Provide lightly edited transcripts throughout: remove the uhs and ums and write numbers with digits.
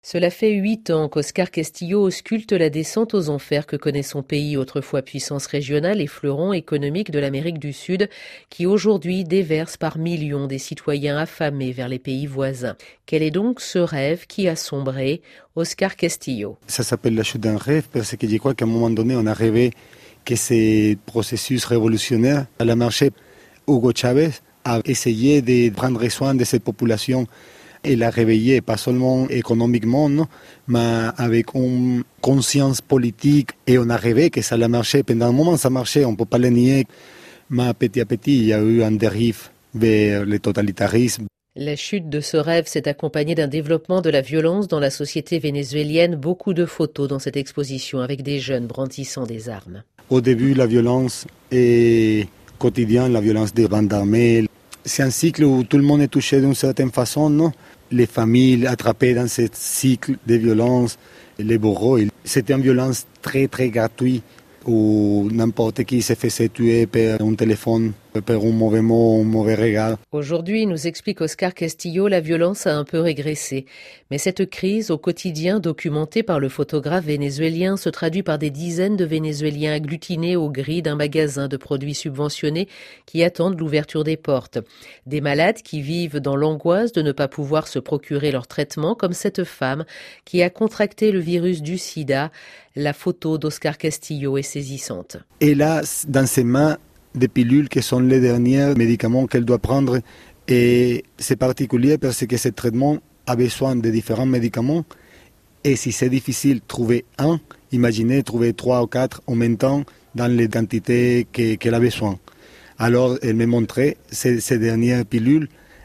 Cela fait 8 ans qu'Oscar Castillo ausculte la descente aux enfers que connaît son pays, autrefois puissance régionale et fleuron économique de l'Amérique du Sud, qui aujourd'hui déverse par millions des citoyens affamés vers les pays voisins. Quel est donc ce rêve qui a sombré Oscar Castillo? Ça s'appelle la chute d'un rêve parce que je crois qu'à un moment donné, on a rêvé que ce processus révolutionnaire allait marcher. Hugo Chavez a essayé de prendre soin de cette population et la réveiller, pas seulement économiquement, non, mais avec une conscience politique. Et on a rêvé que ça allait marcher. Pendant un moment, ça marchait, on ne peut pas le nier. Mais petit à petit, il y a eu un dérive vers le totalitarisme. La chute de ce rêve s'est accompagnée d'un développement de la violence dans la société vénézuélienne. Beaucoup de photos dans cette exposition avec des jeunes brandissant des armes. Au début, la violence est quotidienne, la violence des bandes armées. C'est un cycle où tout le monde est touché d'une certaine façon, non? Les familles attrapées dans ce cycle de violence, les bourreaux. C'était une violence très très gratuite où n'importe qui se faisait tuer par un téléphone, par un mauvais mot, un mauvais regard. Aujourd'hui, nous explique Oscar Castillo, la violence a un peu régressé. Mais cette crise au quotidien documentée par le photographe vénézuélien se traduit par des dizaines de Vénézuéliens agglutinés aux grilles d'un magasin de produits subventionnés qui attendent l'ouverture des portes. Des malades qui vivent dans l'angoisse de ne pas pouvoir se procurer leur traitement, comme cette femme qui a contracté le virus du sida. La photo d'Oscar Castillo est saisissante. Elle a dans ses mains des pilules qui sont les derniers médicaments qu'elle doit prendre. Et c'est particulier parce que ce traitement a besoin de différents médicaments. Et si c'est difficile de trouver un, imaginez trouver 3 ou 4 en même temps dans les quantités qu'elle a besoin. Alors elle me montrait ces dernières pilules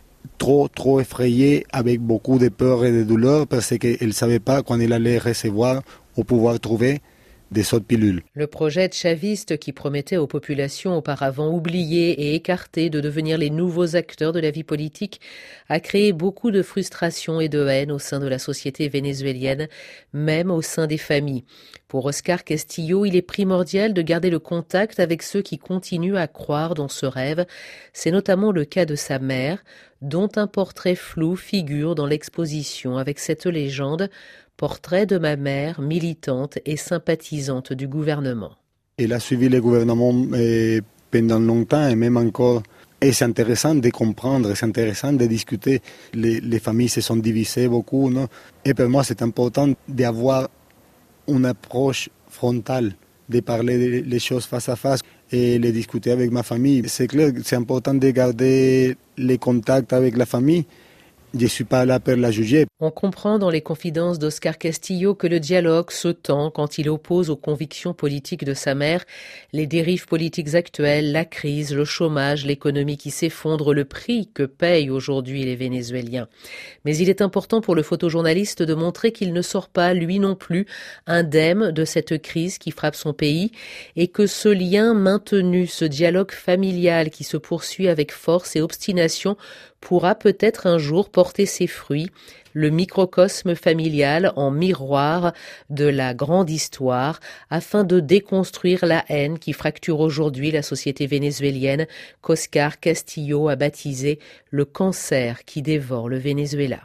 trop effrayées, avec beaucoup de peur et de douleur parce qu'elle ne savait pas quand elle allait recevoir ou pouvoir trouver des autres pilules. Le projet chaviste qui promettait aux populations auparavant oubliées et écartées de devenir les nouveaux acteurs de la vie politique a créé beaucoup de frustration et de haine au sein de la société vénézuélienne, même au sein des familles. Pour Oscar Castillo, il est primordial de garder le contact avec ceux qui continuent à croire dans ce rêve. C'est notamment le cas de sa mère, dont un portrait flou figure dans l'exposition avec cette légende: portrait de ma mère, militante et sympathisante du gouvernement. Elle a suivi le gouvernement pendant longtemps et même encore. Et c'est intéressant de comprendre, c'est intéressant de discuter. Les familles se sont divisées beaucoup, non? Et pour moi, c'est important d'avoir une approche frontale, de parler les choses face à face et les discuter avec ma famille. C'est clair, c'est important de garder les contacts avec la famille. Je ne suis pas là pour la juger. On comprend dans les confidences d'Oscar Castillo que le dialogue se tend quand il oppose aux convictions politiques de sa mère les dérives politiques actuelles, la crise, le chômage, l'économie qui s'effondre, le prix que payent aujourd'hui les Vénézuéliens. Mais il est important pour le photojournaliste de montrer qu'il ne sort pas, lui non plus, indemne de cette crise qui frappe son pays et que ce lien maintenu, ce dialogue familial qui se poursuit avec force et obstination pourra peut-être un jour porter ses fruits, le microcosme familial en miroir de la grande histoire, afin de déconstruire la haine qui fracture aujourd'hui la société vénézuélienne, qu'Oscar Castillo a baptisé le cancer qui dévore le Venezuela.